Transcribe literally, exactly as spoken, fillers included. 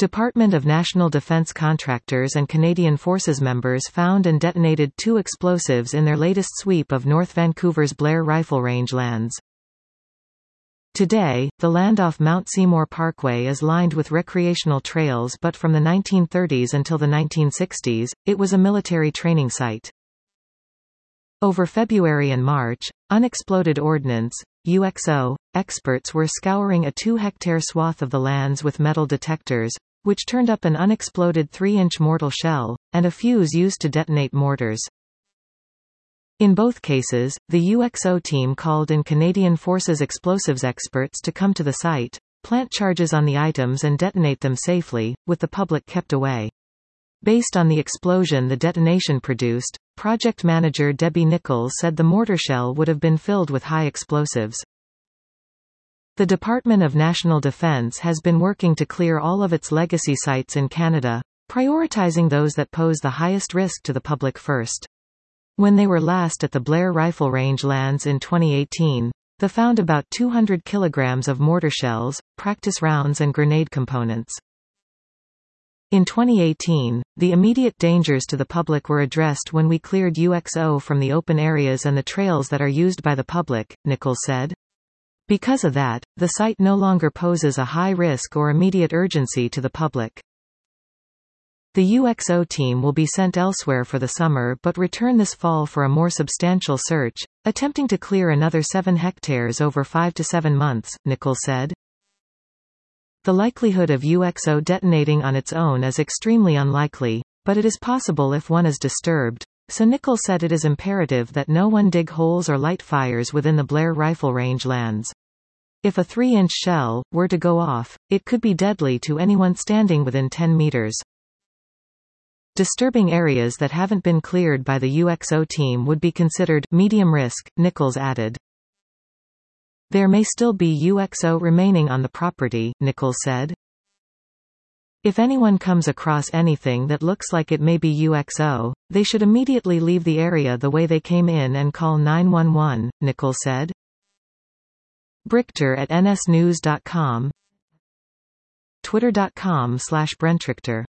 Department of National Defence contractors and Canadian Forces members found and detonated two explosives in their latest sweep of North Vancouver's Blair Rifle Range lands. Today, the land off Mount Seymour Parkway is lined with recreational trails, but from the nineteen thirties until the nineteen sixties, it was a military training site. Over February and March, unexploded ordnance, U X O, experts were scouring a two-hectare swath of the lands with metal detectors, which turned up an unexploded three inch mortar shell, and a fuse used to detonate mortars. In both cases, the U X O team called in Canadian Forces explosives experts to come to the site, plant charges on the items and detonate them safely, with the public kept away. Based on the explosion the detonation produced, project manager Debbie Nichols said the mortar shell would have been filled with high explosives. The Department of National Defence has been working to clear all of its legacy sites in Canada, prioritizing those that pose the highest risk to the public first. When they were last at the Blair Rifle Range lands in twenty eighteen, they found about two hundred kilograms of mortar shells, practice rounds and grenade components. In twenty eighteen, the immediate dangers to the public were addressed when we cleared U X O from the open areas and the trails that are used by the public, Nichols said. Because of that, the site no longer poses a high risk or immediate urgency to the public. The U X O team will be sent elsewhere for the summer but return this fall for a more substantial search, attempting to clear another seven hectares over five to seven months, Nichols said. The likelihood of U X O detonating on its own is extremely unlikely, but it is possible if one is disturbed, so Nichols said it is imperative that no one dig holes or light fires within the Blair Rifle Range lands. If a three inch shell were to go off, it could be deadly to anyone standing within ten meters. Disturbing areas that haven't been cleared by the U X O team would be considered medium risk, Nichols added. There may still be U X O remaining on the property, Nichols said. If anyone comes across anything that looks like it may be U X O, they should immediately leave the area the way they came in and call nine one one, Nichols said. Brichter at N S news dot com, twitter dot com slash Brentrichter.